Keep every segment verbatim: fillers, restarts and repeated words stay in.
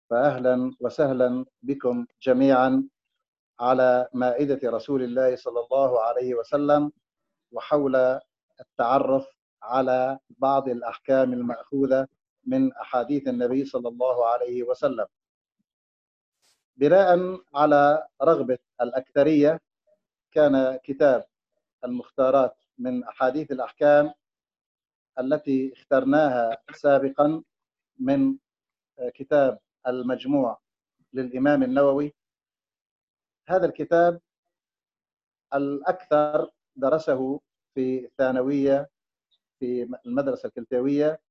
فأهلا وسهلا بكم جميعا على مائدة رسول الله صلى الله عليه وسلم، وحول التعرف على بعض الأحكام المأخوذة من أحاديث النبي صلى الله عليه وسلم. بناء على رغبة الأكثرية كان كتاب المختارات من أحاديث الأحكام التي اخترناها سابقا من كتاب المجموع للإمام النووي. هذا الكتاب الأكثر درسه في الثانوية في المدرسة الكلتاوية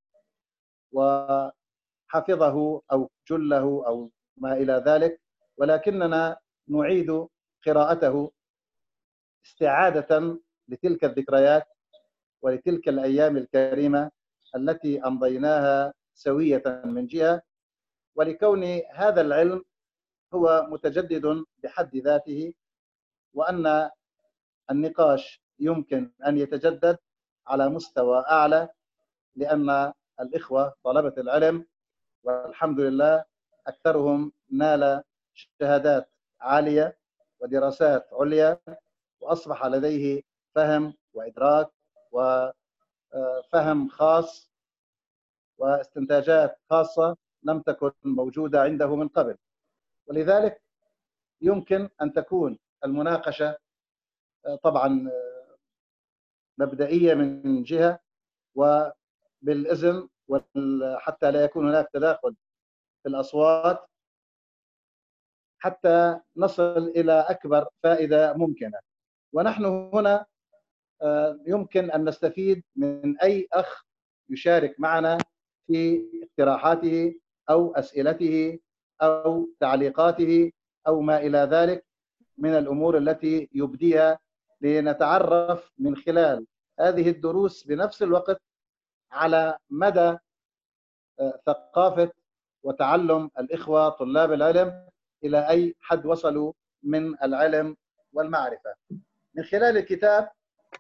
وحفظه أو جله أو ما إلى ذلك، ولكننا نعيد قراءته استعادة لتلك الذكريات ولتلك الأيام الكريمة التي أمضيناها سوية من جهة، ولكون هذا العلم هو متجدد بحد ذاته، وأن النقاش يمكن أن يتجدد على مستوى أعلى، لأن الإخوة طلبة العلم والحمد لله أكثرهم نال شهادات عالية ودراسات عليا، وأصبح لديه فهم وإدراك وفهم خاص واستنتاجات خاصة لم تكن موجودة عنده من قبل. ولذلك يمكن أن تكون المناقشة طبعا مبدئية من جهة، وبالإذن حتى لا يكون هناك تداخل في الأصوات حتى نصل إلى أكبر فائدة ممكنة. ونحن هنا يمكن أن نستفيد من أي أخ يشارك معنا في اقتراحاته أو أسئلته أو تعليقاته أو ما إلى ذلك من الأمور التي يبديها، لنتعرف من خلال هذه الدروس بنفس الوقت على مدى ثقافة وتعلم الإخوة طلاب العلم إلى أي حد وصلوا من العلم والمعرفة. من خلال الكتاب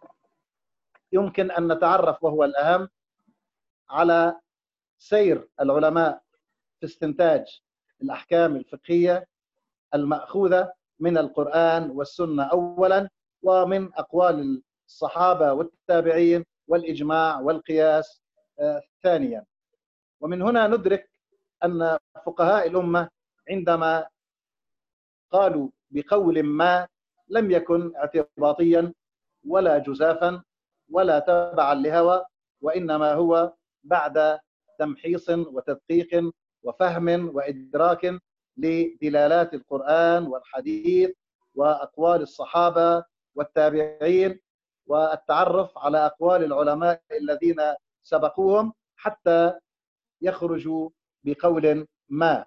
يمكن أن نتعرف، وهو الأهم، على سير العلماء في استنتاج الأحكام الفقهية المأخوذة من القرآن والسنة أولا، ومن أقوال الصحابة والتابعين والإجماع والقياس ثانيا. ومن هنا ندرك أن فقهاء الأمة عندما قالوا بقول ما لم يكن اعتباطيا ولا جزافا ولا تبعا لهوى، وإنما هو بعد تمحيص وتدقيق وفهم وإدراك لدلالات القرآن والحديث وأقوال الصحابة والتابعين، والتعرف على أقوال العلماء الذين سبقوهم حتى يخرجوا بقول ما.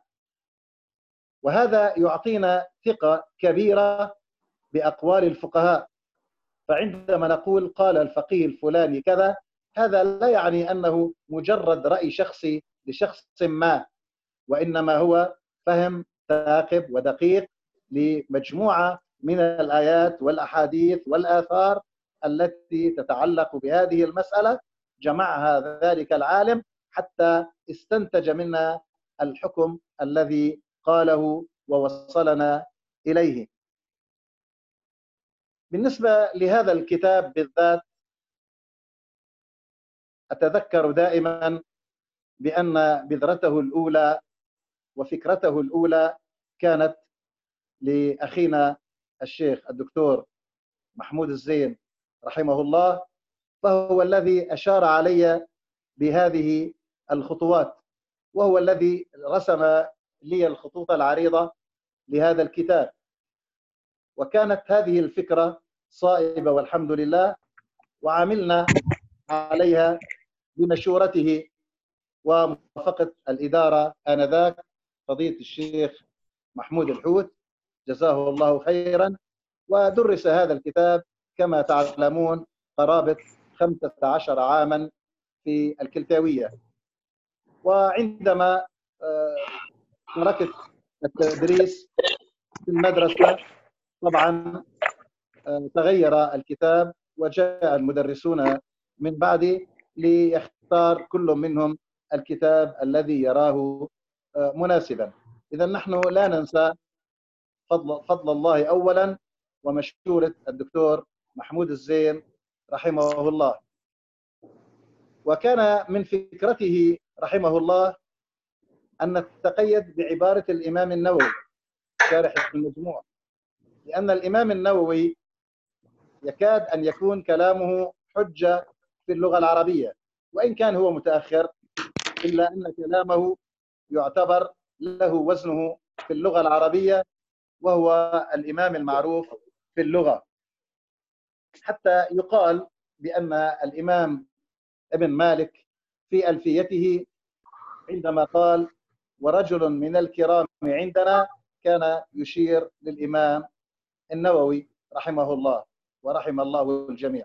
وهذا يعطينا ثقة كبيرة بأقوال الفقهاء. فعندما نقول قال الفقيه الفلاني كذا، هذا لا يعني أنه مجرد رأي شخصي لشخص ما، وإنما هو فهم ثاقب ودقيق لمجموعة من الآيات والأحاديث والآثار التي تتعلق بهذه المسألة، جمعها ذلك العالم حتى استنتج منها الحكم الذي قاله ووصلنا إليه. بالنسبة لهذا الكتاب بالذات، أتذكر دائما بأن بذرته الأولى وفكرته الأولى كانت لأخينا الشيخ الدكتور محمود الزين رحمه الله، فهو الذي أشار علي بهذه الخطوات، وهو الذي رسم لي الخطوط العريضة لهذا الكتاب. وكانت هذه الفكرة صائبة والحمد لله، وعملنا عليها بمشورته وموافقة الإدارة آنذاك فضيلة الشيخ محمود الحوت جزاه الله خيرا. ودرس هذا الكتاب كما تعلمون قرابة خمسة عشر عاما في الكلتاوية. وعندما تركت التدريس في المدرسة طبعا تغير الكتاب، وجاء المدرسون من بعدي ليختار كل منهم الكتاب الذي يراه مناسبا. إذا نحن لا ننسى فضل, فضل الله أولا ومشورة الدكتور محمود الزين رحمه الله. وكان من فكرته رحمه الله أن نتقيد بعبارة الإمام النووي شارح المجموع، لأن الإمام النووي يكاد أن يكون كلامه حجة في اللغة العربية، وإن كان هو متأخر إلا أن كلامه يعتبر له وزنه في اللغة العربية، وهو الإمام المعروف في اللغة. حتى يقال بأن الإمام ابن مالك في ألفيته عندما قال ورجل من الكرام عندنا كان يشير للإمام النووي رحمه الله ورحم الله الجميع.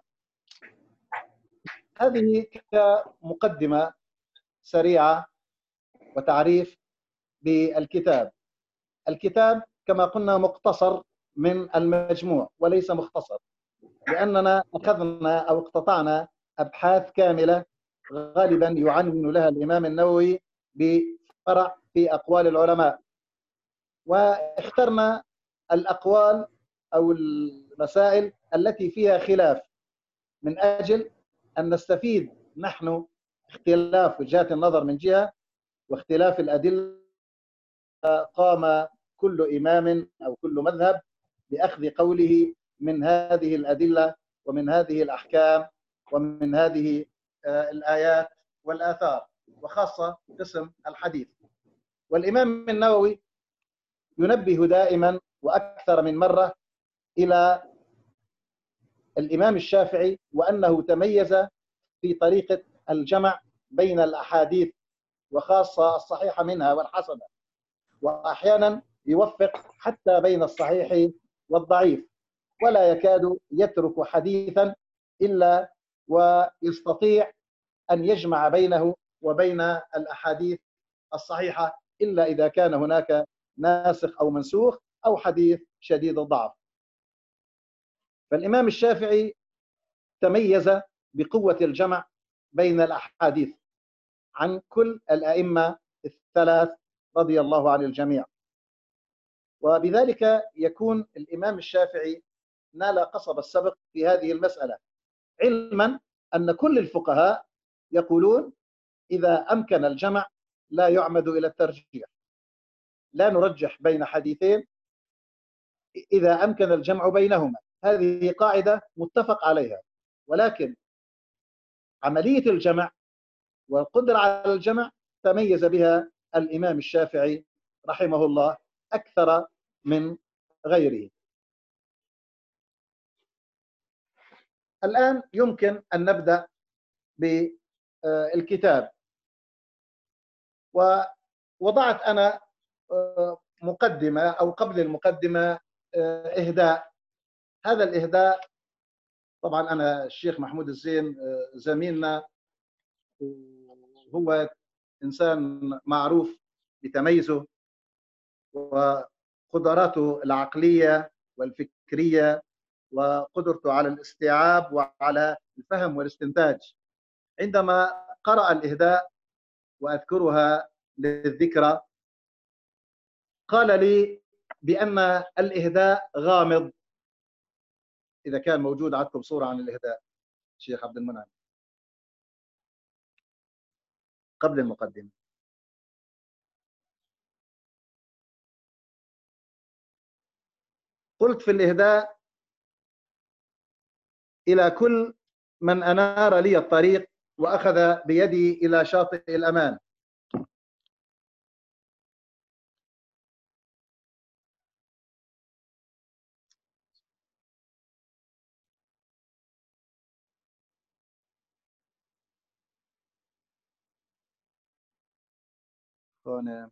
هذه كمقدمة سريعة وتعريف بالكتاب. الكتاب كما قلنا مقتصر من المجموع وليس مختصر، لأننا أخذنا أو اقتطعنا أبحاث كاملة غالبا يعنون لها الإمام النووي بفرع في أقوال العلماء، واخترنا الأقوال أو المسائل التي فيها خلاف من أجل أن نستفيد نحن اختلاف وجهات النظر من جهة واختلاف الأدلة. قام كل إمام أو كل مذهب بأخذ قوله من هذه الأدلة ومن هذه الأحكام ومن هذه الآيات والآثار، وخاصة قسم الحديث. والإمام النووي ينبه دائما وأكثر من مرة إلى الإمام الشافعي وأنه تميز في طريقة الجمع بين الأحاديث وخاصة الصحيحة منها والحسنة، وأحيانا يوفق حتى بين الصحيح والضعيف، ولا يكاد يترك حديثا إلا ويستطيع أن يجمع بينه وبين الأحاديث الصحيحة، إلا إذا كان هناك ناسخ أو منسوخ أو حديث شديد الضعف. فالإمام الشافعي تميز بقوة الجمع بين الأحاديث عن كل الأئمة الثلاث رضي الله عن الجميع، وبذلك يكون الإمام الشافعي نال قصب السبق في هذه المسألة، علما أن كل الفقهاء يقولون إذا أمكن الجمع لا يعمد إلى الترجيح، لا نرجح بين حديثين إذا أمكن الجمع بينهما. هذه قاعدة متفق عليها، ولكن عملية الجمع والقدرة على الجمع تميز بها الإمام الشافعي رحمه الله أكثر من غيره. الآن يمكن أن نبدأ بالكتاب. ووضعت أنا مقدمة أو قبل المقدمة إهداء. هذا الإهداء طبعا أنا الشيخ محمود الزين زميلنا، هو إنسان معروف بتميزه وقدراته العقلية والفكرية وقدرته على الاستيعاب وعلى الفهم والاستنتاج. عندما قرأ الإهداء وأذكرها للذكرى قال لي بأن الإهداء غامض. إذا كان موجود عندكم صورة عن الإهداء شيخ عبد المنعم قبل المقدمة. قلت في الإهداء إلى كل من أنار لي الطريق وأخذ بيدي إلى شاطئ الأمان. هنا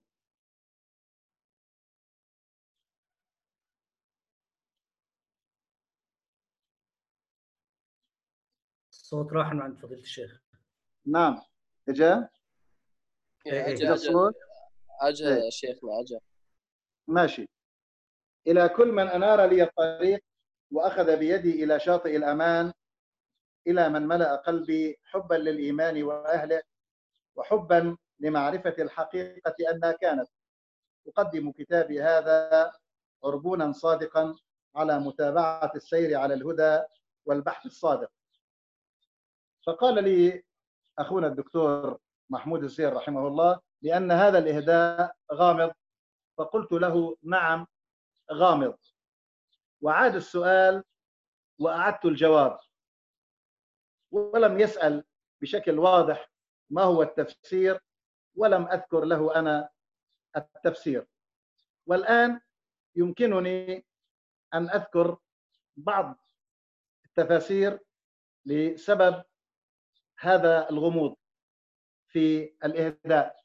الصوت راح من عند فضيلة الشيخ. نعم اجا اجا اجا اجا شيخنا اجا ماشي. إلى كل من أنار لي الطريق وأخذ بيدي إلى شاطئ الأمان، إلى من ملأ قلبي حبا للإيمان وأهله وحبا لمعرفة الحقيقة أنها كانت، أقدم كتابي هذا عربونا صادقا على متابعة السير على الهدى والبحث الصادق. فقال لي أخونا الدكتور محمود الزين رحمه الله لأن هذا الإهداء غامض، فقلت له نعم غامض، وعاد السؤال وأعدت الجواب، ولم يسأل بشكل واضح ما هو التفسير، ولم أذكر له أنا التفسير. والآن يمكنني أن أذكر بعض التفاسير لسبب هذا الغموض في الإهداء.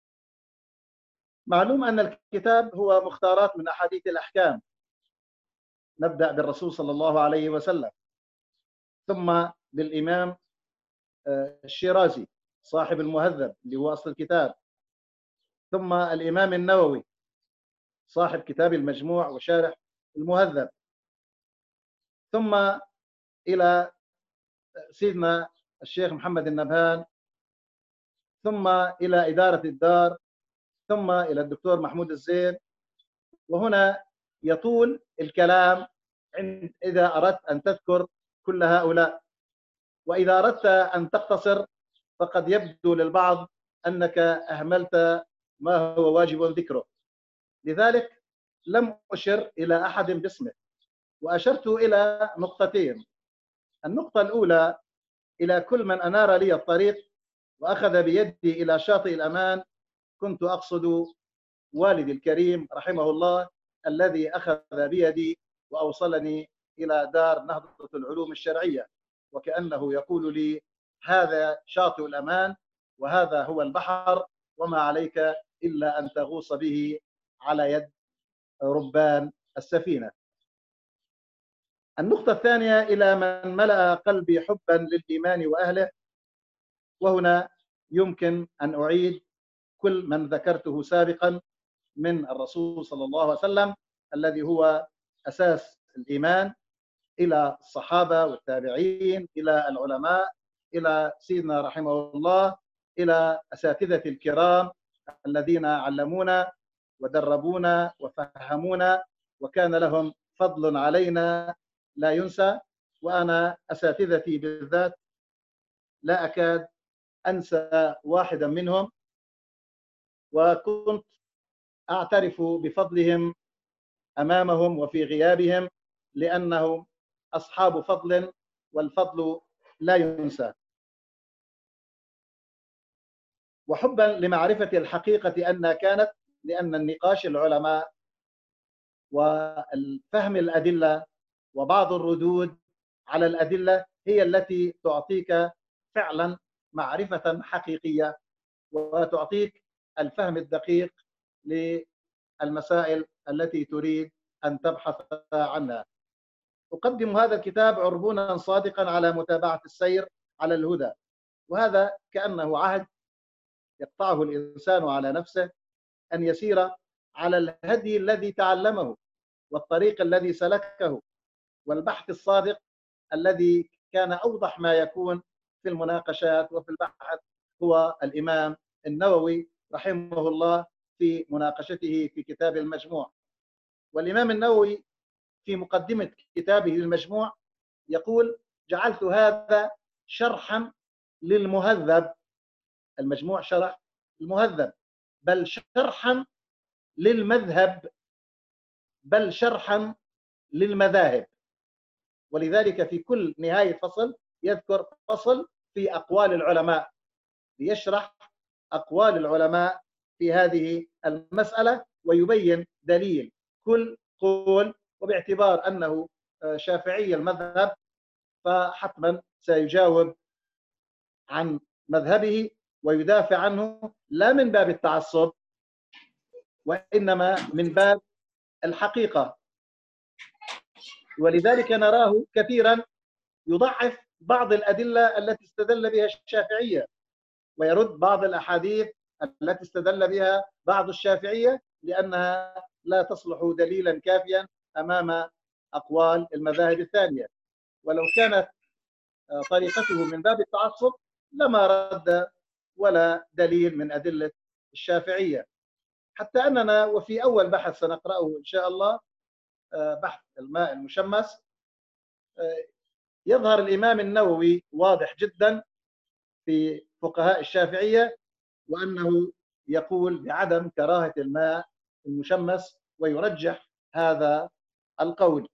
معلوم أن الكتاب هو مختارات من أحاديث الأحكام، نبدأ بالرسول صلى الله عليه وسلم، ثم بالإمام الشيرازي صاحب المهذب اللي هو أصل الكتاب، ثم الإمام النووي صاحب كتاب المجموع وشارح المهذب، ثم إلى سيدنا الشيخ محمد النبهان، ثم إلى إدارة الدار، ثم إلى الدكتور محمود الزين. وهنا يطول الكلام إذا أردت أن تذكر كل هؤلاء، وإذا أردت أن تقتصر فقد يبدو للبعض أنك أهملت ما هو واجب ذكره. لذلك لم أشر إلى أحد باسمه، وأشرت إلى نقطتين. النقطة الأولى إلى كل من أنار لي الطريق وأخذ بيدي إلى شاطئ الأمان، كنت أقصد والدي الكريم رحمه الله الذي أخذ بيدي وأوصلني إلى دار نهضة العلوم الشرعية، وكأنه يقول لي هذا شاطئ الأمان وهذا هو البحر، وما عليك إلا أن تغوص به على يد ربان السفينة. النقطة الثانية إلى من ملأ قلبي حبا للإيمان وأهله، وهنا يمكن أن أعيد كل من ذكرته سابقا من الرسول صلى الله عليه وسلم الذي هو أساس الإيمان، إلى الصحابة والتابعين، إلى العلماء، إلى سيدنا رحمه الله، إلى أساتذة الكرام الذين علمونا ودربونا وفهمونا وكان لهم فضل علينا لا ينسى. وأنا أساتذتي بالذات لا أكاد أنسى واحدا منهم، وكنت أعترف بفضلهم أمامهم وفي غيابهم، لأنهم أصحاب فضل والفضل لا ينسى. وحبا لمعرفة الحقيقة أنها كانت، لأن النقاش العلماء والفهم الأدلة وبعض الردود على الأدلة هي التي تعطيك فعلا معرفة حقيقية وتعطيك الفهم الدقيق للمسائل التي تريد أن تبحث عنها. أقدم هذا الكتاب عربونا صادقا على متابعة السير على الهدى، وهذا كأنه عهد يقطعه الإنسان على نفسه أن يسير على الهدي الذي تعلمه والطريق الذي سلكه والبحث الصادق الذي كان أوضح ما يكون في المناقشات وفي البحث هو الإمام النووي رحمه الله في مناقشته في كتاب المجموع. والإمام النووي في مقدمة كتابه المجموع يقول جعلت هذا شرحا للمهذب، المجموع شرح المهذب، بل شرحا للمذهب، بل شرحا للمذاهب. ولذلك في كل نهاية فصل يذكر فصل في أقوال العلماء ليشرح أقوال العلماء في هذه المسألة ويبين دليل كل قول، وباعتبار أنه شافعي المذهب فحتما سيجاوب عن مذهبه ويدافع عنه لا من باب التعصب وإنما من باب الحقيقة. ولذلك نراه كثيرا يضعف بعض الأدلة التي استدل بها الشافعية ويرد بعض الأحاديث التي استدل بها بعض الشافعية لأنها لا تصلح دليلا كافيا أمام أقوال المذاهب الثانية. ولو كانت طريقته من باب التعصب لما رد ولا دليل من أدلة الشافعية. حتى أننا وفي أول بحث سنقرأه إن شاء الله بحث الماء المشمس يظهر الإمام النووي واضح جدا في فقهاء الشافعية وأنه يقول بعدم كراهة الماء المشمس ويرجح هذا القول.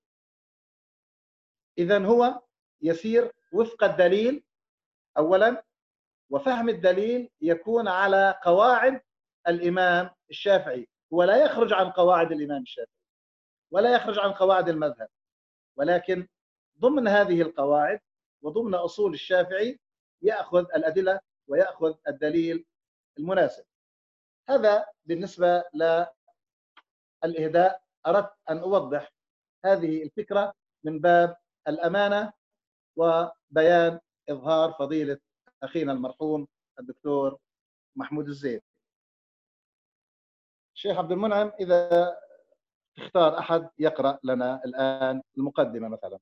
إذن هو يسير وفق الدليل أولا، وفهم الدليل يكون على قواعد الإمام الشافعي، هو لا يخرج عن قواعد الإمام الشافعي ولا يخرج عن قواعد المذهب، ولكن ضمن هذه القواعد وضمن أصول الشافعي يأخذ الأدلة ويأخذ الدليل المناسب. هذا بالنسبة للإهداء. أردت أن أوضح هذه الفكرة من باب الأمانة وبيان إظهار فضيلة أخينا المرحوم الدكتور محمود الزين. الشيخ عبد المنعم، إذا اختار أحد يقرأ لنا الآن المقدمة مثلا،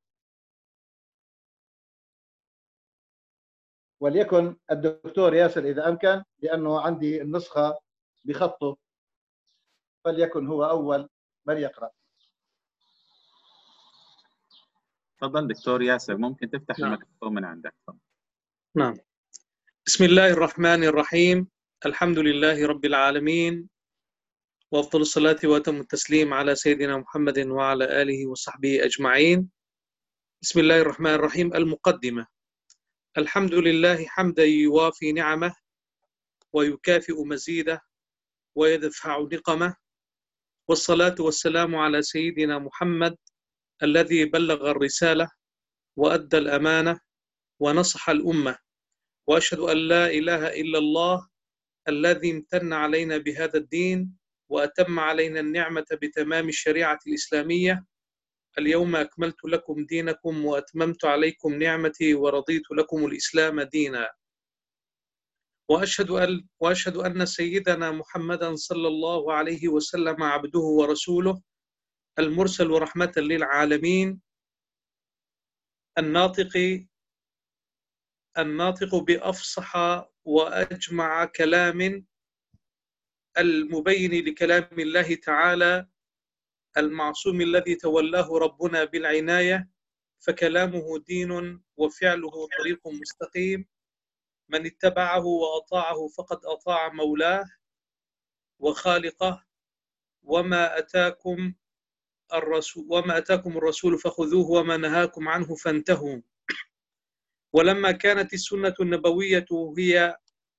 وليكن الدكتور ياسر إذا أمكن، لأنه عندي النسخة بخطه، فليكن هو أول من يقرأ. تفضل دكتور ياسر، ممكن تفتح نعم. الميكروفون من عندك. نعم. بسم الله الرحمن الرحيم. الحمد لله رب العالمين، وأفضل الصلاة وأتم التسليم على سيدنا محمد وعلى آله وصحبه أجمعين. بسم الله الرحمن الرحيم. المقدمة. الحمد لله حمدا يوافي نعمه ويكافئ مزيده ويدفع نقمه، والصلاة والسلام على سيدنا محمد الذي بلغ الرسالة وأدى الأمانة ونصح الأمة، وأشهد أن لا إله إلا الله الذي امتن علينا بهذا الدين وأتم علينا النعمة بتمام الشريعة الإسلامية. اليوم أكملت لكم دينكم وأتممت عليكم نعمتي ورضيت لكم الإسلام دينا. وأشهد أن, وأشهد أن سيدنا محمدا صلى الله عليه وسلم عبده ورسوله المرسل رحمة للعالمين، الناطق الناطق بأفصح وأجمع كلام، المبين لكلام الله تعالى، المعصوم الذي تولاه ربنا بالعناية، فكلامه دين وفعله طريق مستقيم، من اتبعه وأطاعه فقد أطاع مولاه وخالقه، وما أتاكم الرسول وما أتاكم الرسول فخذوه وما نهاكم عنه فانتهوا. ولما كانت السنة النبوية هي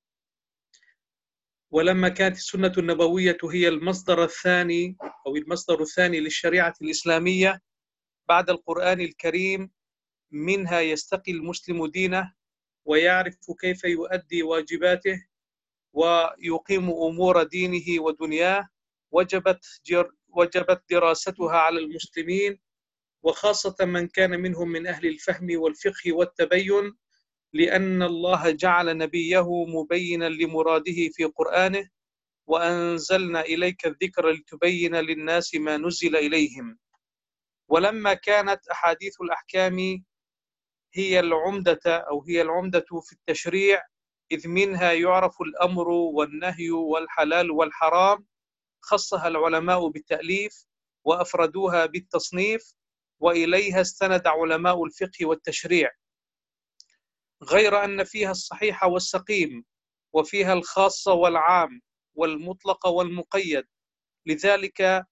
ولما كانت السنة النبوية هي المصدر الثاني أو المصدر الثاني للشريعة الإسلامية بعد القرآن الكريم، منها يستقي المسلم دينه ويعرف كيف يؤدي واجباته ويقيم أمور دينه ودنياه، وجبت وجبت دراستها على المسلمين، وخاصة من كان منهم من أهل الفهم والفقه والتبين، لأن الله جعل نبيه مبينا لمراده في قرآنه، وأنزلنا إليك الذكر لتبين للناس ما نزل إليهم. ولما كانت أحاديث الأحكام هي العمدة أو هي العمدة في التشريع، إذ منها يعرف الأمر والنهي والحلال والحرام، خصها العلماء بالتأليف وأفردوها بالتصنيف، وإليها استند علماء الفقه والتشريع، غير أن فيها الصحيح والسقيم، وفيها الخاص والعام والمطلق والمقيد، لذلك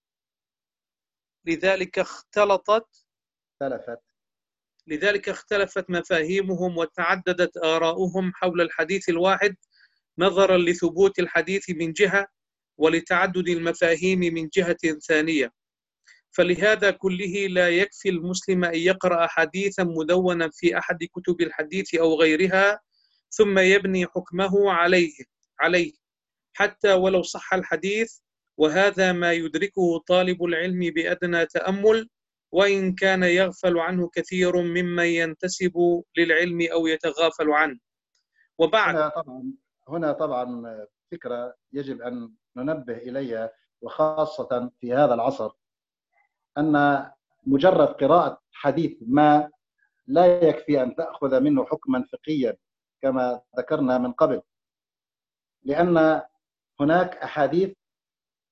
لذلك اختلطت اختلفت لذلك اختلفت مفاهيمهم وتعددت آراؤهم حول الحديث الواحد، نظرا لثبوت الحديث من جهة ولتعدد المفاهيم من جهة ثانية. فلهذا كله لا يكفي المسلم أن يقرأ حديثا مدونا في أحد كتب الحديث أو غيرها ثم يبني حكمه عليه عليه حتى ولو صح الحديث، وهذا ما يدركه طالب العلم بأدنى تأمل، وإن كان يغفل عنه كثير ممن ينتسب للعلم أو يتغافل عنه. وبعد هنا طبعا هنا طبعا فكرة يجب أن ننبه إليها، وخاصة في هذا العصر، أن مجرد قراءة حديث ما لا يكفي أن تأخذ منه حكما فقهيا كما ذكرنا من قبل، لأن هناك أحاديث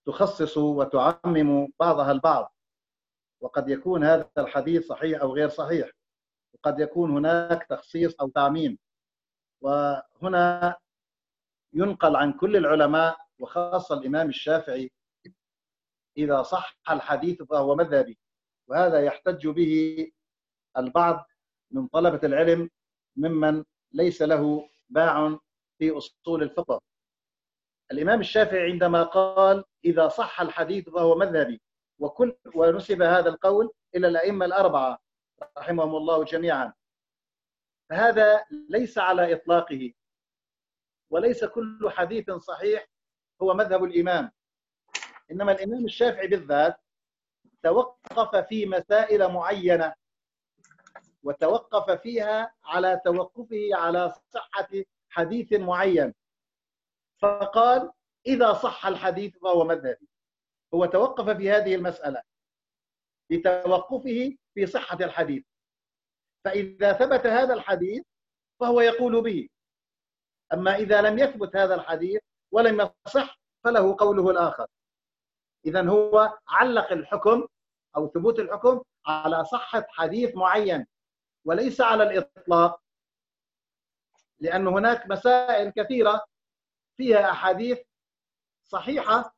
تخصص وتعمم بعضها البعض، وقد يكون هذا الحديث صحيح أو غير صحيح، وقد يكون هناك تخصيص أو تعميم. وهنا ينقل عن كل العلماء وخاصة الإمام الشافعي إذا صح الحديث فهو مذهبي، وهذا يحتج به البعض من طلبة العلم ممن ليس له باع في أصول الفقه. الإمام الشافعي عندما قال إذا صح الحديث فهو مذهبي، وكل ونسب هذا القول إلى الأئمة الأربعة رحمهم الله جميعا، فهذا ليس على إطلاقه، وليس كل حديث صحيح هو مذهب الإمام، إنما الإمام الشافعي بالذات توقف في مسائل معينة، وتوقف فيها على توقفه على صحة حديث معين، فقال إذا صح الحديث فهو مذهبي. هو توقف في هذه المسألة لتوقفه في صحة الحديث، فإذا ثبت هذا الحديث فهو يقول به، أما إذا لم يثبت هذا الحديث ولم يصح فله قوله الآخر. إذن هو علق الحكم أو ثبوت الحكم على صحة حديث معين وليس على الإطلاق، لأن هناك مسائل كثيرة فيها أحاديث صحيحة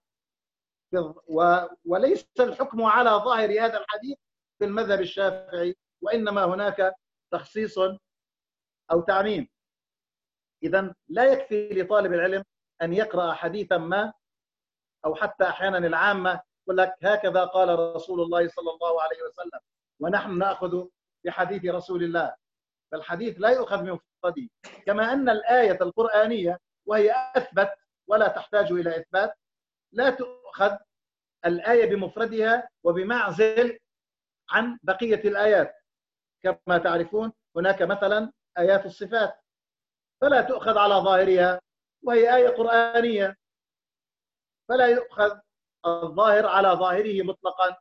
وليس الحكم على ظاهر هذا الحديث في المذهب الشافعي، وإنما هناك تخصيص أو تعميم. إذن لا يكفي لطالب العلم أن يقرأ حديثا ما، أو حتى أحيانا العامة يقول لك هكذا قال رسول الله صلى الله عليه وسلم ونحن نأخذ بحديث رسول الله، فالحديث لا يؤخذ من مفرده، كما أن الآية القرآنية وهي أثبت ولا تحتاج إلى إثبات لا تؤخذ الآية بمفردها وبمعزل عن بقية الآيات. كما تعرفون هناك مثلا آيات الصفات فلا تؤخذ على ظاهرها وهي آية قرآنية، فلا يؤخذ الظاهر على ظاهره مطلقا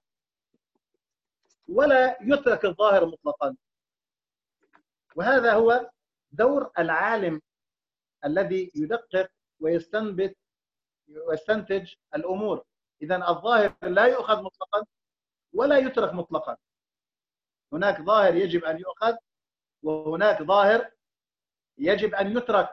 ولا يترك الظاهر مطلقا. وهذا هو دور العالم الذي يدقق ويستنبت ويستنتج الأمور. إذن الظاهر لا يؤخذ مطلقا ولا يترك مطلقا، هناك ظاهر يجب أن يؤخذ وهناك ظاهر يجب أن يترك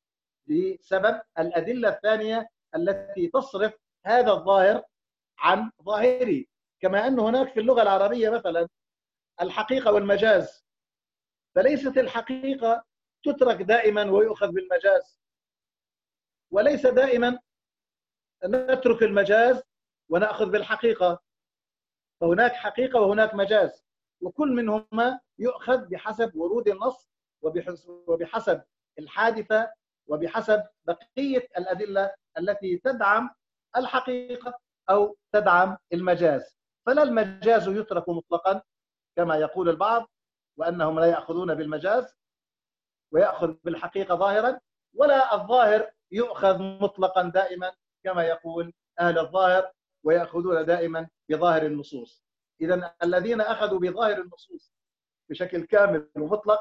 بسبب الأدلة الثانية التي تصرف هذا الظاهر عن ظاهره. كما أن هناك في اللغة العربية مثلا الحقيقة والمجاز، فليست الحقيقة تترك دائما ويؤخذ بالمجاز، وليس دائما نترك المجاز ونأخذ بالحقيقة، فهناك حقيقة وهناك مجاز، وكل منهما يؤخذ بحسب ورود النص وبحسب الحادثة وبحسب بقية الأدلة التي تدعم الحقيقة أو تدعم المجاز. فلا المجاز يترك مطلقا كما يقول البعض وأنهم لا يأخذون بالمجاز ويأخذ بالحقيقة ظاهرا، ولا الظاهر يؤخذ مطلقا دائما كما يقول أهل الظاهر ويأخذون دائما بظاهر النصوص. إذن الذين أخذوا بظاهر النصوص بشكل كامل ومطلق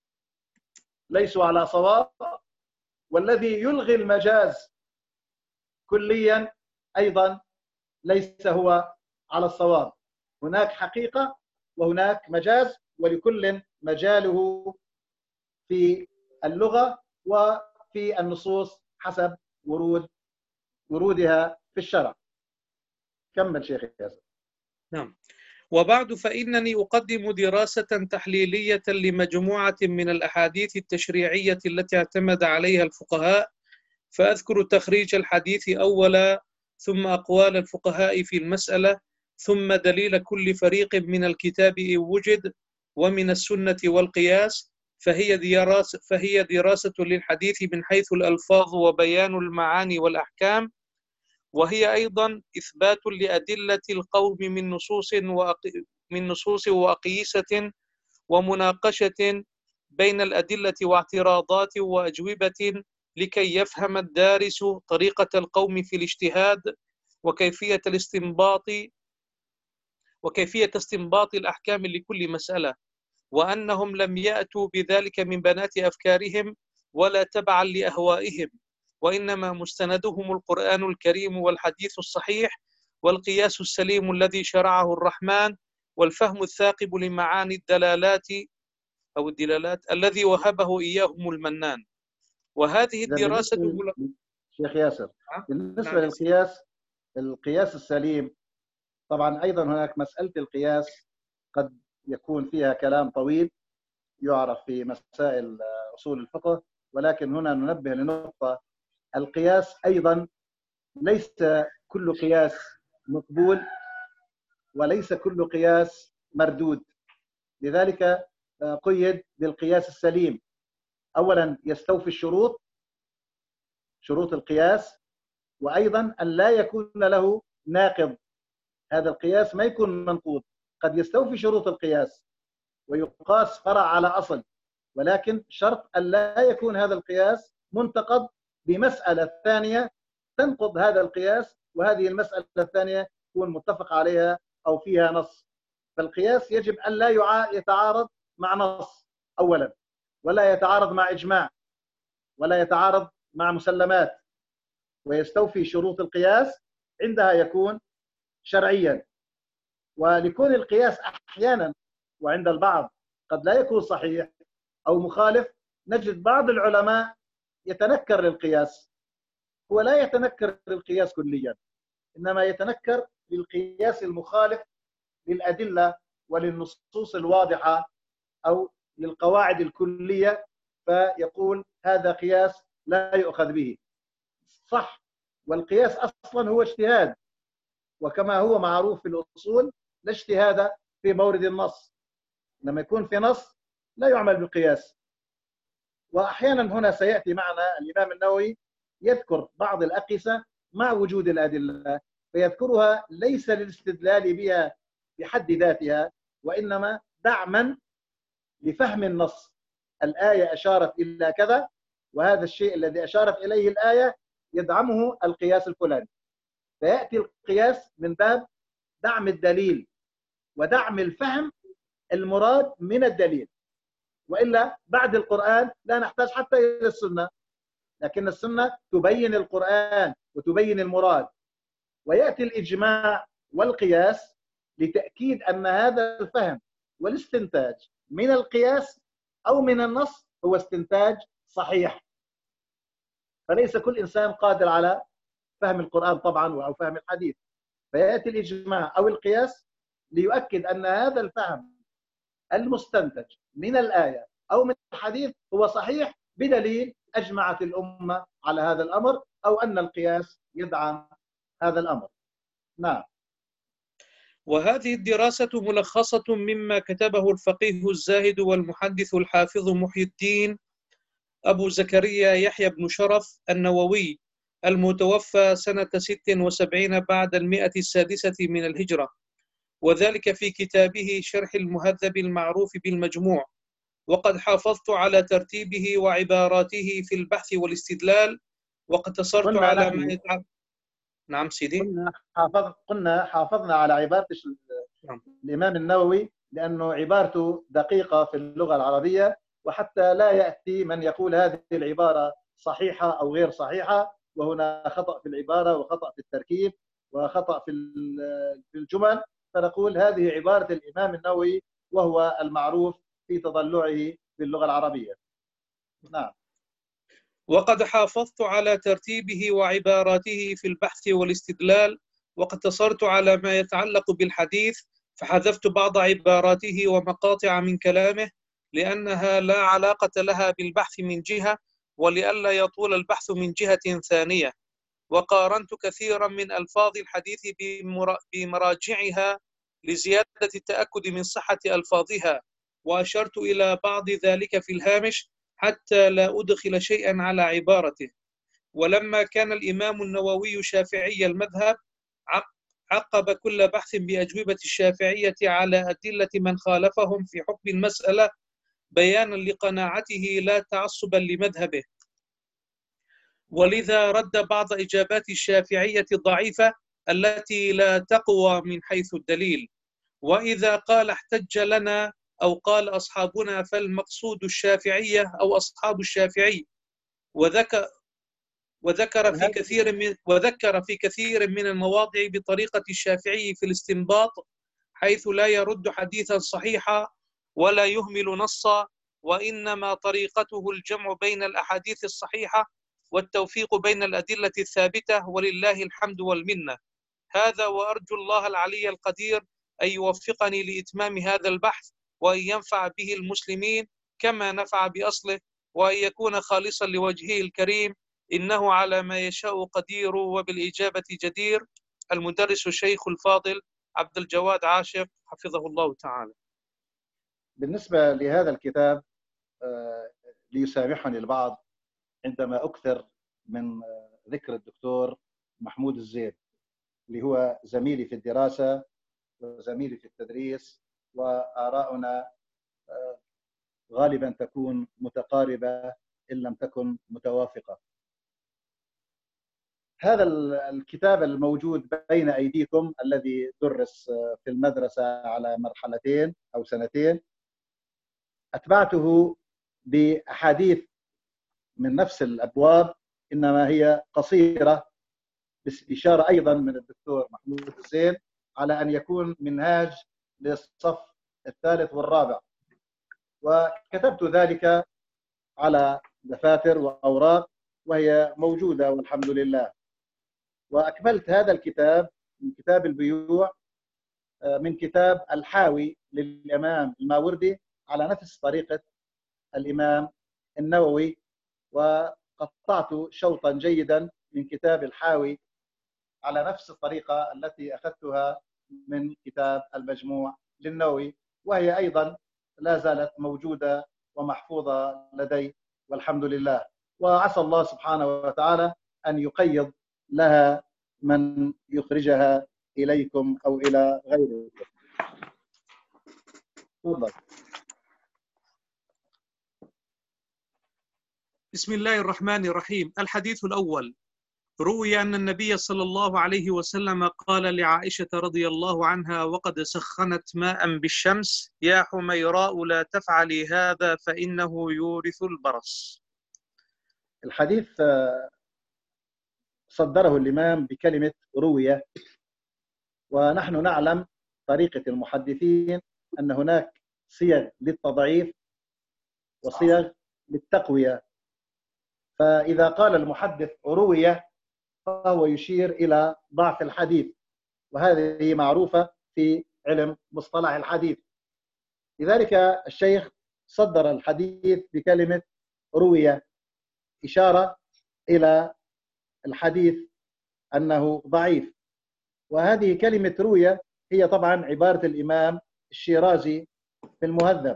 ليسوا على صواب، والذي يلغي المجاز كليا أيضا ليس هو على الصواب. هناك حقيقة وهناك مجاز، ولكل مجاله في اللغة وفي النصوص حسب ورود ورودها في الشرع. كمل شيخ ياسر. نعم. وبعد فإنني أقدم دراسة تحليلية لمجموعة من الأحاديث التشريعية التي اعتمد عليها الفقهاء، فأذكر تخريج الحديث أولا، ثم أقوال الفقهاء في المسألة، ثم دليل كل فريق من الكتاب إن وجد ومن السنة والقياس، فهي دراسة, فهي دراسة للحديث من حيث الألفاظ وبيان المعاني والأحكام، وهي أيضا إثبات لأدلة القوم من نصوص من نصوص وأقيسة ومناقشة بين الأدلة واعتراضات وأجوبة، لكي يفهم الدارس طريقة القوم في الاجتهاد وكيفية الاستنباط وكيفية استنباط الأحكام لكل مسألة، وأنهم لم يأتوا بذلك من بنات أفكارهم ولا تبعا لأهوائهم، وإنما مستندهم القرآن الكريم والحديث الصحيح والقياس السليم الذي شرعه الرحمن والفهم الثاقب لمعاني الدلالات أو الدلالات الذي وهبه إياهم المنان. وهذه الدراسة بالنسبة شيخ ياسر بالنسبة نعم. للقياس القياس السليم طبعا أيضا هناك مسألة القياس قد يكون فيها كلام طويل يعرف في مسائل أصول الفقه، ولكن هنا ننبه لنقطة: القياس أيضا ليس كل قياس مقبول وليس كل قياس مردود، لذلك قيد بالقياس السليم. أولا يستوفي الشروط شروط القياس، وأيضا أن لا يكون له ناقض، هذا القياس ما يكون منقوض. قد يستوفي شروط القياس ويقاس فرع على أصل، ولكن شرط أن لا يكون هذا القياس منتقض بمسألة ثانية تنقض هذا القياس، وهذه المسألة الثانية تكون متفق عليها أو فيها نص. فالقياس يجب أن لا يتعارض مع نص أولا، ولا يتعارض مع إجماع، ولا يتعارض مع مسلمات، ويستوفي شروط القياس، عندها يكون شرعيا. ولكون القياس أحيانا وعند البعض قد لا يكون صحيح أو مخالف، نجد بعض العلماء يتنكر للقياس. هو لا يتنكر للقياس كليا، إنما يتنكر للقياس المخالف للأدلة وللنصوص الواضحة أو للقواعد الكلية، فيقول هذا قياس لا يؤخذ به. صح، والقياس أصلا هو اجتهاد، وكما هو معروف في الأصول لا اجتهاد في مورد النص، لما يكون في نص لا يعمل بالقياس. وأحيانا هنا سيأتي معنا الإمام النووي يذكر بعض الأقيسة مع وجود الأدلة، فيذكرها ليس للاستدلال بها بحد ذاتها، وإنما دعما لفهم النص. الآية أشارت إلى كذا، وهذا الشيء الذي أشارت إليه الآية يدعمه القياس الفلاني، فيأتي القياس من باب دعم الدليل ودعم الفهم المراد من الدليل. وإلا بعد القرآن لا نحتاج حتى إلى السنة، لكن السنة تبين القرآن وتبين المراد. ويأتي الإجماع والقياس لتأكيد أن هذا الفهم والاستنتاج من القياس أو من النص هو استنتاج صحيح. فليس كل إنسان قادر على فهم القرآن طبعا أو فهم الحديث، فيأتي الإجماع أو القياس ليؤكد أن هذا الفهم المستنتج من الآية أو من الحديث هو صحيح بدليل أجمعت الأمة على هذا الأمر، أو أن القياس يدعم هذا الأمر. نعم. وهذه الدراسة ملخصة مما كتبه الفقيه الزاهد والمحدث الحافظ محي الدين أبو زكريا يحيى بن شرف النووي المتوفى سنة ست وسبعين بعد المئة السادسة من الهجرة، وذلك في كتابه شرح المهذب المعروف بالمجموع. وقد حافظت على ترتيبه وعباراته في البحث والاستدلال، واقتصرت على ما يتعب. نعم سيدي. قلنا, حافظ... قلنا حافظنا على عبارة نعم. الإمام النووي، لأنه عبارته دقيقة في اللغة العربية، وحتى لا يأتي من يقول هذه العبارة صحيحة أو غير صحيحة، وهنا خطأ في العبارة وخطأ في التركيب وخطأ في الجمل، فنقول هذه عبارة الإمام النووي وهو المعروف في تضلعه باللغة العربية. نعم. وقد حافظت على ترتيبه وعباراته في البحث والاستدلال، واقتصرت على ما يتعلق بالحديث، فحذفت بعض عباراته ومقاطع من كلامه لأنها لا علاقة لها بالبحث من جهة، ولئلا يطول البحث من جهة ثانية. وقارنت كثيرا من ألفاظ الحديث بمراجعها لزيادة التأكد من صحة ألفاظها، وأشرت إلى بعض ذلك في الهامش حتى لا أدخل شيئا على عبارته. ولما كان الإمام النووي شافعي المذهب عقب كل بحث بأجوبة الشافعية على أدلة من خالفهم في حكم المسألة بيانا لقناعته لا تعصبا لمذهبه. ولذا رد بعض إجابات الشافعية الضعيفة التي لا تقوى من حيث الدليل. وإذا قال احتج لنا أو قال أصحابنا فالمقصود الشافعية أو أصحاب الشافعي، وذكر وذكر في كثير من وذكر في كثير من المواضع بطريقة الشافعي في الاستنباط، حيث لا يرد حديثا صحيحا ولا يهمل نصا، وإنما طريقته الجمع بين الأحاديث الصحيحة والتوفيق بين الأدلة الثابتة، ولله الحمد والمنة. هذا وأرجو الله العلي القدير أن يوفقني لإتمام هذا البحث، وأن ينفع به المسلمين كما نفع بأصله، وأن يكون خالصا لوجهه الكريم، إنه على ما يشاء قدير وبالإجابة جدير. المدرس الشيخ الفاضل عبد الجواد عاشق حفظه الله تعالى. بالنسبة لهذا الكتاب ليسامحني البعض عندما أكثر من ذكر الدكتور محمود الزيد، اللي هو زميلي في الدراسة وزميلي في التدريس، وآراؤنا غالبا تكون متقاربة إن لم تكن متوافقة. هذا الكتاب الموجود بين أيديكم الذي درس في المدرسة على مرحلتين أو سنتين، أتبعته بأحاديث من نفس الأبواب، إنما هي قصيرة، بإشارة أيضا من الدكتور محمود الزين على أن يكون منهاج للصف الثالث والرابع، وكتبت ذلك على دفاتر وأوراق وهي موجودة والحمد لله. وأكملت هذا الكتاب من كتاب البيوع من كتاب الحاوي للإمام الماوردي على نفس طريقة الإمام النووي، وقطعت شوطا جيدا من كتاب الحاوي على نفس الطريقة التي أخذتها من كتاب المجموع للنووي، وهي أيضا لا زالت موجودة ومحفوظة لدي والحمد لله. وعسى الله سبحانه وتعالى أن يقيض لها من يخرجها إليكم أو إلى غيركم. تفضل. بسم الله الرحمن الرحيم. الحديث الأول: روي أن النبي صلى الله عليه وسلم قال لعائشة رضي الله عنها وقد سخنت ماء بالشمس: يا حميراء لا تفعلي هذا فإنه يورث البرص. الحديث صدره الإمام بكلمة روية، ونحن نعلم طريقة المحدثين أن هناك صيغ للتضعيف وصيغ للتقوية، فإذا قال المحدث روية فهو يشير إلى ضعف الحديث، وهذه معروفة في علم مصطلح الحديث. لذلك الشيخ صدر الحديث بكلمة روية، إشارة إلى الحديث أنه ضعيف. وهذه كلمة روية هي طبعا عبارة الإمام الشيرازي في المهذب،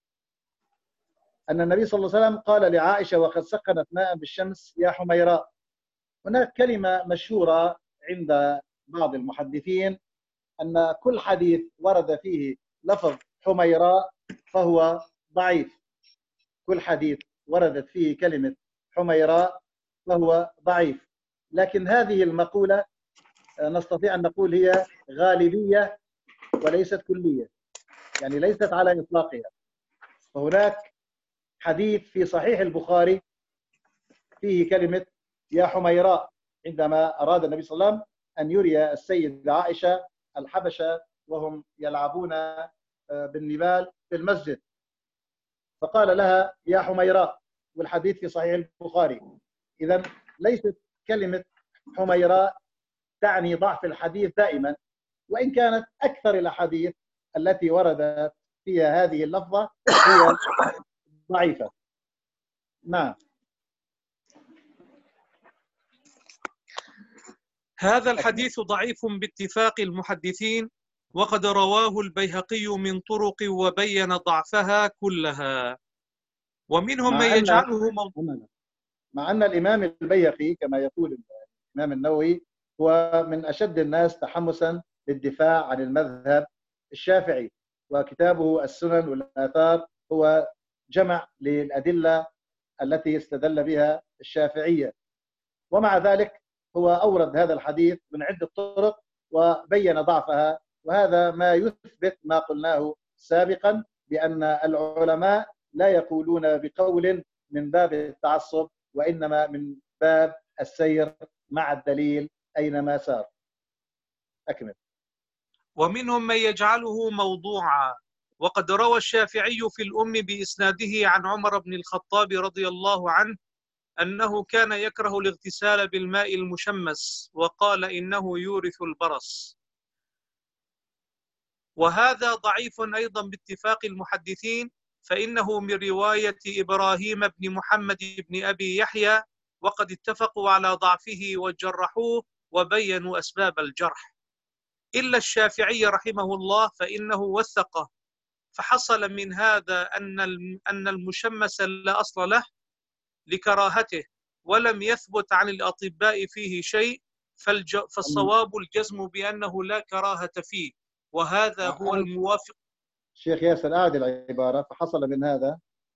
أن النبي صلى الله عليه وسلم قال لعائشة وقد سخنت ماء بالشمس يا حميراء. هناك كلمة مشهورة عند بعض المحدثين أن كل حديث ورد فيه لفظ حميراء فهو ضعيف، كل حديث وردت فيه كلمة حميراء فهو ضعيف. لكن هذه المقولة نستطيع أن نقول هي غالبية وليست كلية، يعني ليست على إطلاقها. فهناك حديث في صحيح البخاري فيه كلمة يا حميراء عندما أراد النبي صلى الله عليه وسلم أن يري السيدة عائشة الحبشة وهم يلعبون بالنبال في المسجد، فقال لها يا حميراء، والحديث في صحيح البخاري. إذن ليست كلمة حميراء تعني ضعف الحديث دائما، وإن كانت أكثر الأحاديث التي وردت فيها هذه اللفظة هي ضعيفة. نعم. هذا الحديث ضعيف باتفاق المحدثين، وقد رواه البيهقي من طرق وبين ضعفها كلها، ومنهم من يجعله موضوعا. مع أن الإمام البيهقي كما يقول الإمام النووي هو من أشد الناس تحمسا للدفاع عن المذهب الشافعي، وكتابه السنن والآثار هو جمع للأدلة التي استدل بها الشافعية، ومع ذلك هو أورد هذا الحديث من عدة طرق وبين ضعفها. وهذا ما يثبت ما قلناه سابقا بأن العلماء لا يقولون بقول من باب التعصب، وإنما من باب السير مع الدليل أينما سار. أكمل. ومنهم من يجعله موضوعا، وقد روى الشافعي في الأم بإسناده عن عمر بن الخطاب رضي الله عنه أنه كان يكره الاغتسال بالماء المشمس، وقال إنه يورث البرص. وهذا ضعيف أيضا باتفاق المحدثين، فإنه من رواية إبراهيم بن محمد بن أبي يحيى، وقد اتفقوا على ضعفه وجرحوه وبينوا أسباب الجرح، إلا الشافعي رحمه الله فإنه وثقه، فحصل من هذا أن أن المشمس لا أصل له لكراهته، ولم يثبت عن الأطباء فيه شيء، فالصواب الجزم بأنه لا كراهة فيه، وهذا هو الموافق. شيخ ياسر أعد العبارة. فحصل من هذا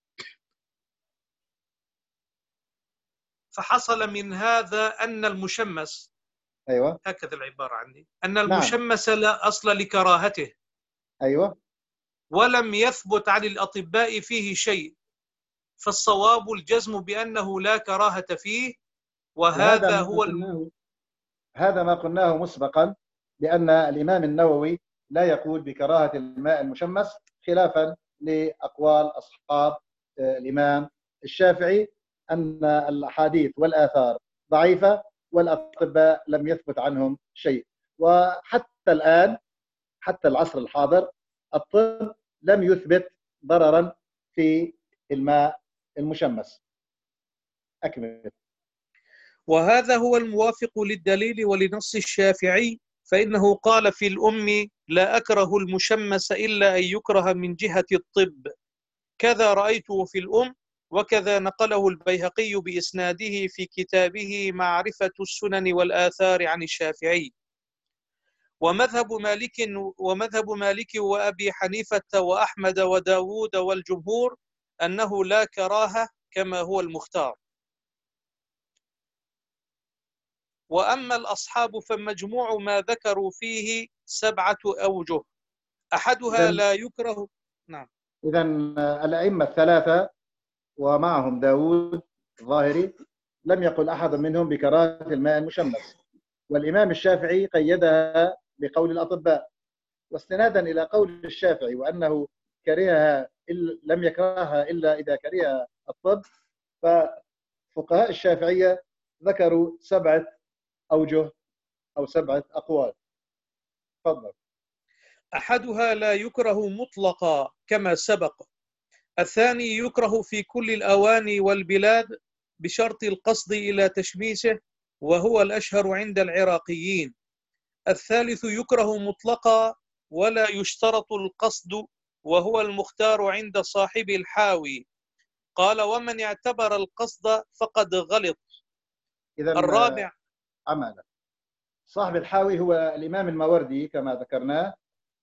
فحصل من هذا أن المشمس، أيوة هكذا العبارة عندي، أن المشمس لا أصل لكراهته، أيوة، ولم يثبت عن الأطباء فيه شيء، فالصواب الجزم بأنه لا كراهة فيه، وهذا هو الم... هذا ما قلناه مسبقا، بأن الإمام النووي لا يقول بكراهة الماء المشمس، خلافا لأقوال أصحاب الإمام الشافعي أن الأحاديث والآثار ضعيفة والأطباء لم يثبت عنهم شيء. وحتى الآن، حتى العصر الحاضر، الطب لم يثبت ضررا في الماء المشمس. أكمل. وهذا هو الموافق للدليل ولنص الشافعي، فإنه قال في الأم: لا أكره المشمس إلا أن يكره من جهة الطب، كذا رأيته في الأم، وكذا نقله البيهقي بإسناده في كتابه معرفة السنن والآثار عن الشافعي. ومذهب مالك ومذهب مالك وأبي حنيفة وأحمد وداود والجمهور أنه لا كراهة كما هو المختار. وأما الأصحاب فمجموع ما ذكروا فيه سبعة أوجه، أحدها لا يكره. نعم. إذن الأئمة الثلاثة ومعهم داود الظاهري لم يقل أحد منهم بكراهة الماء المشمس، والإمام الشافعي قيدها بقول الأطباء، واستنادا إلى قول الشافعي وأنه كرهها لم يكرهها إلا إذا كرهها الطب، ففقهاء الشافعية ذكروا سبعة أوجه أو سبعة أقوال. تفضل. أحدها لا يكره مطلقا كما سبق، الثاني يكره في كل الأواني والبلاد بشرط القصد إلى تشميسه، وهو الأشهر عند العراقيين. الثالث يكره مطلقا ولا يشترط القصد، وهو المختار عند صاحب الحاوي. قال: ومن اعتبر القصد فقد غلط. الرابع عملا صاحب الحاوي هو الإمام الماوردي كما ذكرناه،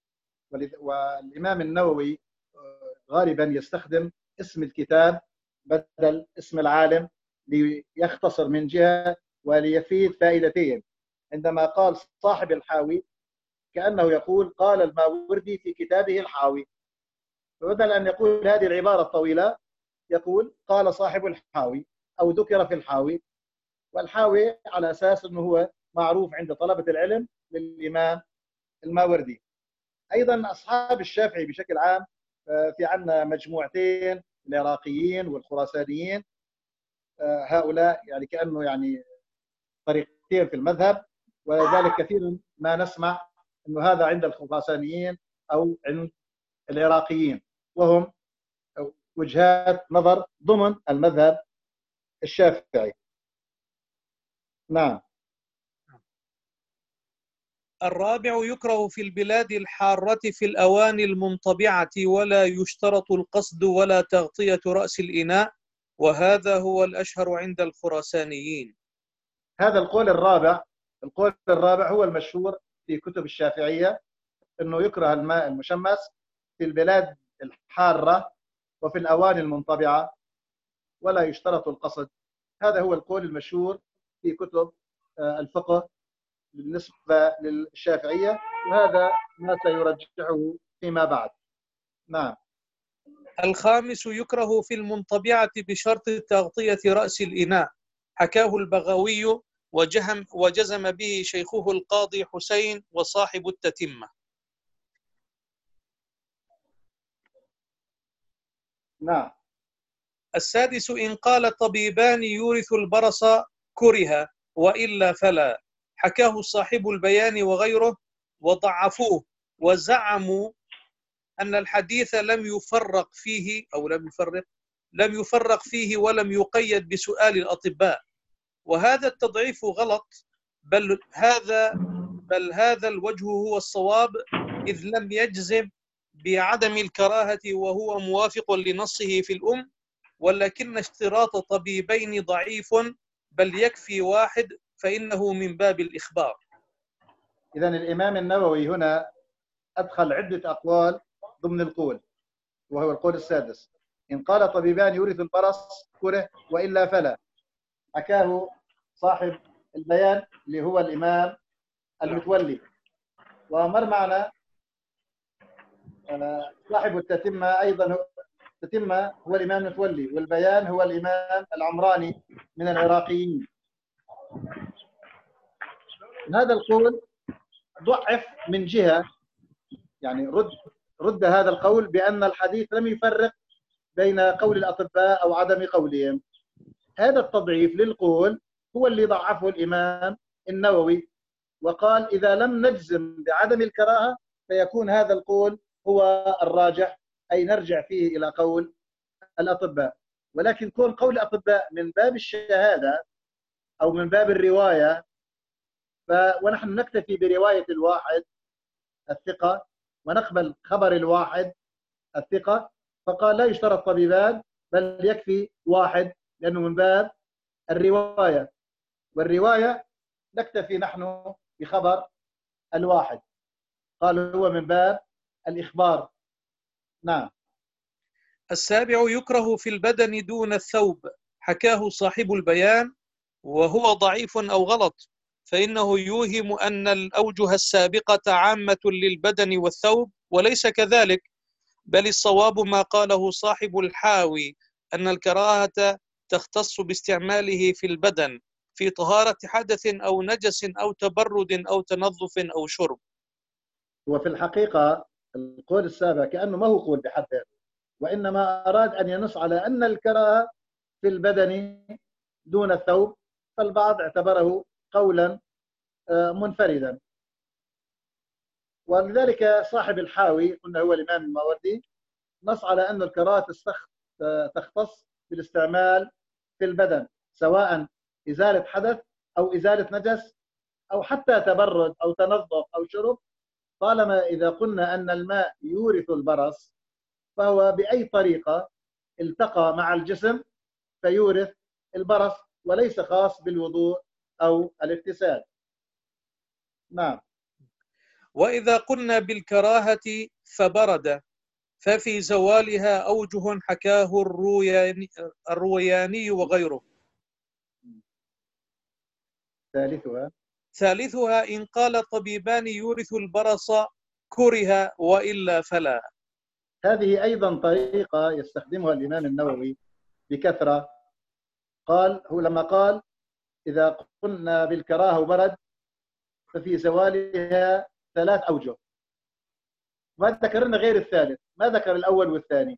والإمام النووي غالبا يستخدم اسم الكتاب بدل اسم العالم ليختصر من جهة وليفيد فائدتين. عندما قال صاحب الحاوي كأنه يقول قال الماوردي في كتابه الحاوي، فبدل أن يقول هذه العبارة الطويلة يقول قال صاحب الحاوي أو ذكر في الحاوي، والحاوي على أساس أنه هو معروف عند طلبة العلم للإمام الماوردي. أيضا أصحاب الشافعي بشكل عام في عندنا مجموعتين، العراقيين والخراسانيين، هؤلاء يعني كأنه يعني طريقتين في المذهب، ولذلك كثيرا ما نسمع أنه هذا عند الخراسانيين أو عند العراقيين، وهم وجهات نظر ضمن المذهب الشافعي. نعم. الرابع يكره في البلاد الحارة في الأواني المنطبعة، ولا يشترط القصد ولا تغطية رأس الإناء، وهذا هو الأشهر عند الخراسانيين. هذا القول الرابع القول الرابع هو المشهور في كتب الشافعية، أنه يكره الماء المشمس في البلاد الحارة وفي الأواني المنطبعة ولا يشترط القصد. هذا هو القول المشهور في كتب الفقه بالنسبة للشافعية، وهذا ما سيرجحه فيما بعد. نعم. الخامس يكره في المنطبعة بشرط تغطية رأس الإناء، حكاه البغوي وجهم وجزم به شيخه القاضي حسين وصاحب التتمة. نعم. السادس: إن قال طبيبان يورث البرص كره وإلا فلا، حكاه صاحب البيان وغيره وضعفوه وزعموا أن الحديث لم يفرق فيه أو لم يفرق لم يفرق فيه ولم يقيد بسؤال الأطباء، وهذا التضعيف غلط، بل هذا بل هذا الوجه هو الصواب، إذ لم يجزم بعدم الكراهة وهو موافق لنصه في الأم، ولكن اشتراط طبيبين ضعيف، بل يكفي واحد فإنه من باب الإخبار. إذن الإمام النووي هنا أدخل عدة أقوال ضمن القول، وهو القول السادس: إن قال طبيبان يورث البرص كره وإلا فلا، حكاه صاحب البيان اللي هو الإمام المتولي، ومر معنا صاحب التتمة أيضا. التتمة هو الإمام المتولي، والبيان هو الإمام العمراني من العراقيين. هذا القول ضعف من جهة، يعني رد رد هذا القول بأن الحديث لم يفرق بين قول الأطباء أو عدم قولهم. هذا التضعيف للقول هو اللي ضعفه الإمام النووي، وقال إذا لم نجزم بعدم الكراهة فيكون هذا القول هو الراجح، أي نرجع فيه إلى قول الأطباء. ولكن كون قول الأطباء من باب الشهادة أو من باب الرواية، ف... ونحن نكتفي برواية الواحد الثقة ونقبل خبر الواحد الثقة، فقال لا يشترط طبيبان بل يكفي واحد، لأنه من باب الرواية، والرواية نكتفي نحن بخبر الواحد، قال هو من باب الإخبار. نعم. السابع: يكره في البدن دون الثوب، حكاه صاحب البيان وهو ضعيف أو غلط، فإنه يوهم أن الأوجه السابقة عامة للبدن والثوب، وليس كذلك، بل الصواب ما قاله صاحب الحاوي أن الكراهة تختص باستعماله في البدن في طهارة حدث أو نجس أو تبرد أو تنظف أو شرب. وفي الحقيقة القول السابق كأنه ما هو قول بحد ذاته، وإنما أراد أن ينص على أن الكراهة في البدن دون الثوب، فالبعض اعتبره قولا منفردا. ولذلك صاحب الحاوي قلنا هو الإمام الماوردي نص على أن الكراهة تختص بالاستعمال في البدن، سواء إزالة حدث أو إزالة نجس أو حتى تبرد أو تنظف أو شرب، طالما إذا قلنا أن الماء يورث البرص فهو بأي طريقة التقى مع الجسم فيورث البرص، وليس خاص بالوضوء أو الاغتسال. نعم. وإذا قلنا بالكراهة فبرد، ففي زوالها أوجه حكاه الروياني, الروياني وغيره. ثالثها ثالثها: إن قال طبيبان يورث البرص كره وإلا فلا. هذه أيضا طريقة يستخدمها الإمام النووي بكثرة. قال هو لما قال إذا قلنا بالكراهة وبرد ففي زوالها ثلاث أوجه، ما ذكر لنا غير الثالث، ما ذكر الأول والثاني.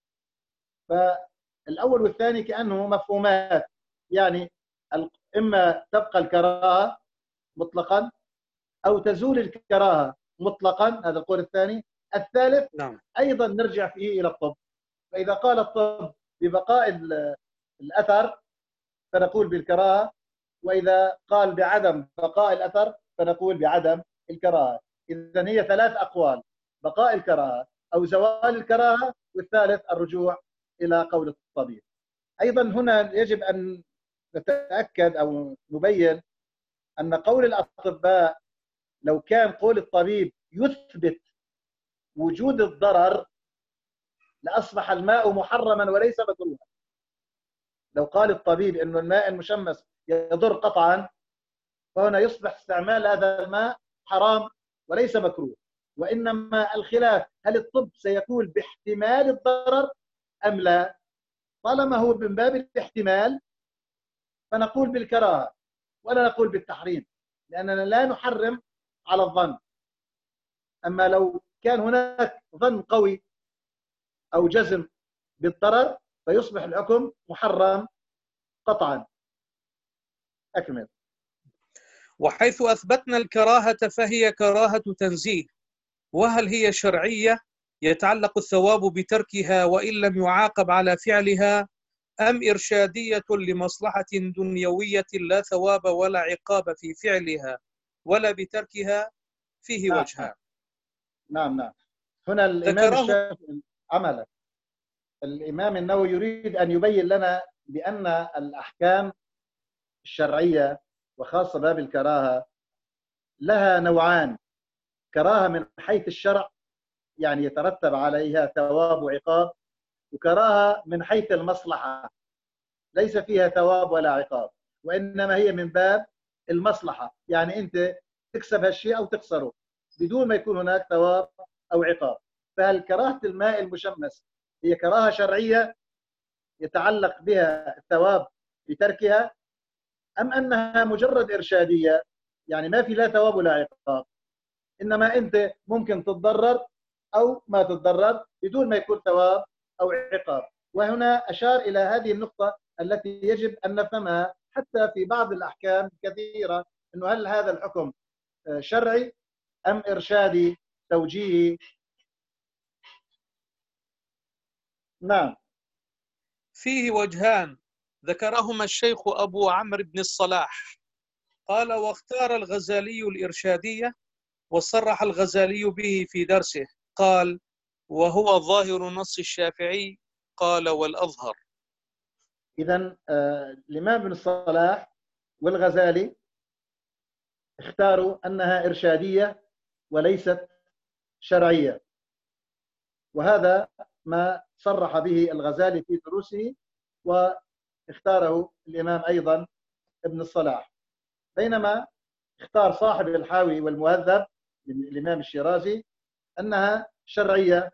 فالأول والثاني كأنه مفهومات، يعني إما تبقى الكراهة مطلقا أو تزول الكراهة مطلقا، هذا القول الثاني. الثالث نعم. أيضا نرجع فيه إلى الطب، فإذا قال الطب ببقاء الأثر فنقول بالكراهة، وإذا قال بعدم بقاء الأثر فنقول بعدم الكراهة. إذن هي ثلاث أقوال: بقاء الكراهة أو زوال الكراهة، والثالث الرجوع إلى قول الطبيب. أيضا هنا يجب أن نتأكد أو نبين أن قول الأطباء لو كان قول الطبيب يثبت وجود الضرر لأصبح الماء محرما وليس مكروها. لو قال الطبيب أن الماء المشمس يضر قطعا فهنا يصبح استعمال هذا الماء حرام وليس مكروه، وإنما الخلاف هل الطب سيقول باحتمال الضرر أم لا. طالما هو من باب الاحتمال فنقول بالكراهة ولا نقول بالتحريم، لأننا لا نحرم على الظن. أما لو كان هناك ظن قوي أو جزم بالضرر فيصبح الحكم محرم قطعا. أكمل. وحيث أثبتنا الكراهة فهي كراهة تنزيه، وهل هي شرعية يتعلق الثواب بتركها وإن لم يعاقب على فعلها، أم إرشادية لمصلحة دنيوية لا ثواب ولا عقاب في فعلها ولا بتركها؟ فيه نعم وجهان. نعم نعم. هنا الإمام ذكره الشافعي عملا الإمام النووي يريد أن يبين لنا بأن الأحكام الشرعية وخاصة باب الكراهة لها نوعان: كراهة من حيث الشرع يعني يترتب عليها ثواب وعقاب، وكراهة من حيث المصلحة ليس فيها ثواب ولا عقاب، وإنما هي من باب المصلحة، يعني أنت تكسب هالشيء أو تخسره بدون ما يكون هناك ثواب أو عقاب. فهل كراهة الماء المشمس هي كراهة شرعية يتعلق بها الثواب بتركها، أم أنها مجرد إرشادية يعني ما في لا ثواب ولا عقاب، إنما أنت ممكن تتضرر أو ما تتضرر بدون ما يكون ثواب أو عقاب؟ وهنا أشار إلى هذه النقطة التي يجب أن نفهمها حتى في بعض الأحكام كثيرة، أنه هل هذا الحكم شرعي أم إرشادي توجيهي؟ نعم. فيه وجهان ذكرهما الشيخ أبو عمرو بن الصلاح، قال: واختار الغزالي الإرشادية، وصرح الغزالي به في درسه، قال: وهو ظاهر نص الشافعي، قال: والأظهر. إذن آه الإمام ابن الصلاح والغزالي اختاروا أنها إرشادية وليست شرعية، وهذا ما صرح به الغزالي في دروسه واختاره الإمام أيضا ابن الصلاح، بينما اختار صاحب الحاوي والمهذب الإمام الشيرازي أنها شرعية.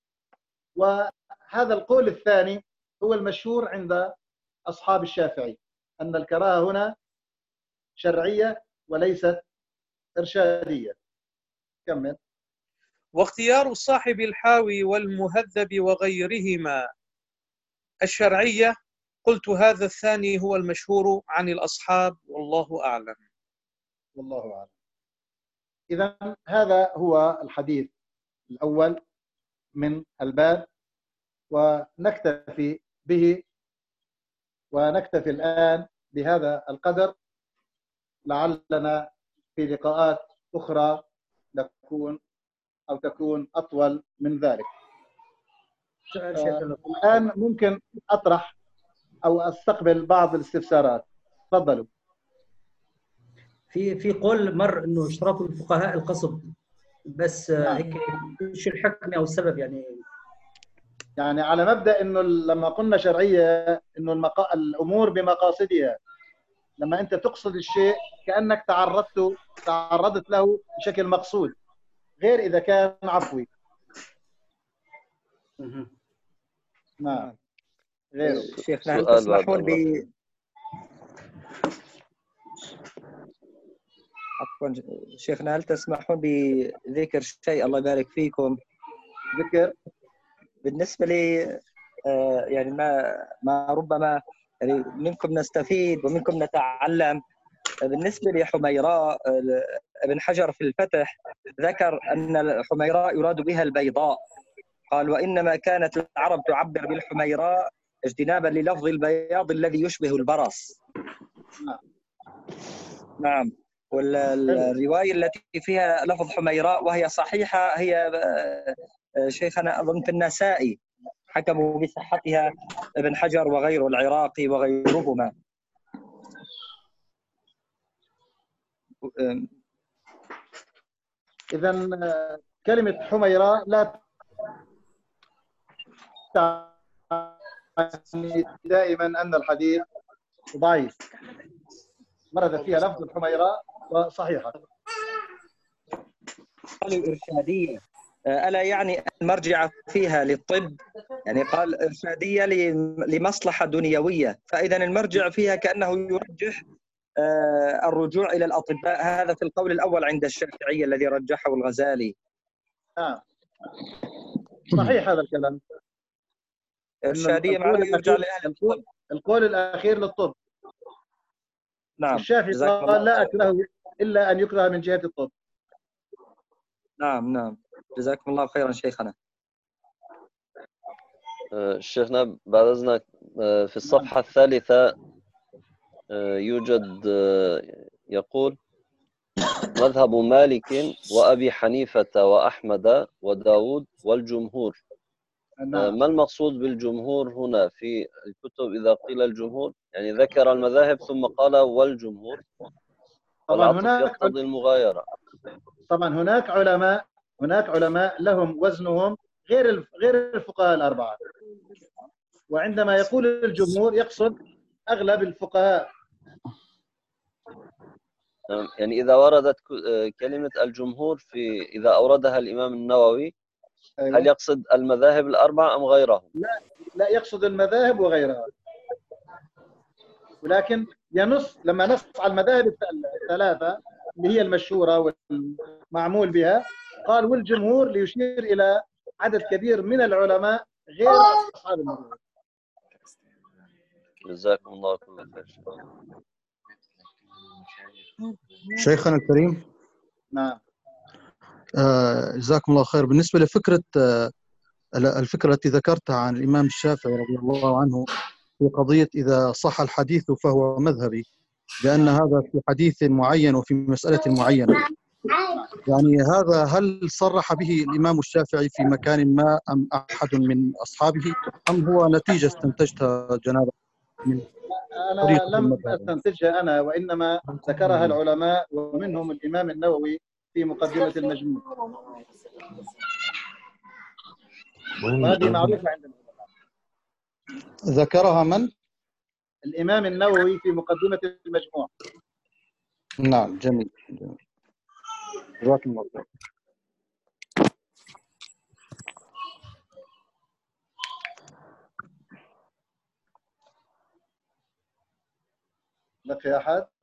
وهذا القول الثاني هو المشهور عند أصحاب الشافعي، أن الكراهة هنا شرعية وليست إرشادية. كمل. واختيار صاحب الحاوي والمهذب وغيرهما الشرعية، قلت هذا الثاني هو المشهور عن الأصحاب، والله أعلم. والله أعلم. إذن هذا هو الحديث الأول من الباب، ونكتفي به ونكتفي الآن بهذا القدر، لعلنا في لقاءات أخرى نكون أو تكون أطول من ذلك. آه الآن ممكن أطرح أو أستقبل بعض الاستفسارات. تفضلوا. في في قول مر انه اشتراط الفقهاء القصد، بس نعم. هيك ايش الحكم او السبب يعني؟ يعني على مبدأ انه لما قلنا شرعية انه المقا... الامور بمقاصدها، لما انت تقصد الشيء كأنك تعرضت تعرضت له بشكل مقصود، غير اذا كان عفوي. نعم. غيره. شيخنا هل تسمحون ب عفوا شيخنا هل تسمحون بذكر شيء الله يبارك فيكم؟ ذكر بالنسبة لي آه يعني ما ما ربما يعني منكم نستفيد ومنكم نتعلم. بالنسبة لحميراء، ابن حجر في الفتح ذكر أن حميراء يراد بها البيضاء، قال: وإنما كانت العرب تعبر بالحميراء اجتنابا للفظ البياض الذي يشبه البرص. نعم. والرواية التي فيها لفظ حميراء وهي صحيحة هي شيخنا أظن في النسائي، حكموا بصحتها ابن حجر وغيره العراقي وغيرهما. إذن كلمة حميراء لا تعني دائما أن الحديث ضعيف، ورد فيها لفظ الحميراء وصحيحة. قالوا إرشادية. ألا يعني المرجع فيها للطب؟ يعني قال إرشادية لمصلحة دنيوية، فإذا المرجع فيها كأنه يرجح الرجوع إلى الأطباء. هذا في القول الأول عند الشافعية الذي رجحه الغزالي. آه. صحيح هذا الكلام. إرشادية معناه يرجع لأهل الطب. القول الأخير للطب. نعم. الشافعي قال لا أكره إلا أن يكره من جهة الطب. نعم نعم. جزاكم الله خيرا شيخنا. شيخنا بعد إذنك في الصفحة الثالثة يوجد يقول مذهب مالك وأبي حنيفة وأحمد وداود والجمهور. نعم. ما المقصود بالجمهور هنا في الكتب؟ إذا قيل الجمهور يعني ذكر المذاهب ثم قال والجمهور، طبعا هناك يقتضي المغايرة. طبعا هناك علماء هناك علماء لهم وزنهم غير غير الفقهاء الأربعة، وعندما يقول الجمهور يقصد أغلب الفقهاء. يعني إذا وردت كلمة الجمهور في إذا أوردها الإمام النووي أيوة. هل يقصد المذاهب الأربعة أم غيرهم؟ لا لا يقصد المذاهب وغيرها، ولكن ينص لما نص على المذاهب الثلاثة اللي هي المشهورة والمعمول بها قال والجمهور ليشير إلى عدد كبير من العلماء غير أصحاب المذاهب. جزاكم الله كل خير. شيخنا الكريم. نعم. آه جزاكم الله خير. بالنسبة لفكرة آه الفكرة التي ذكرتها عن الإمام الشافعي رضي الله عنه في قضية إذا صح الحديث فهو مذهبي، لأن هذا في حديث معين وفي مسألة معينة، يعني هذا هل صرح به الإمام الشافعي في مكان ما أم أحد من أصحابه أم هو نتيجة استنتجتها جنابه؟ أنا لم أستنتجها أنا، وإنما ذكرها العلماء ومنهم الإمام النووي في مقدمة المجموع، وهذه معروفة عندنا. ذكرها من؟ الإمام النووي في مقدمة المجموع. نعم جميل. جزاكم الله خير. بقي أحد؟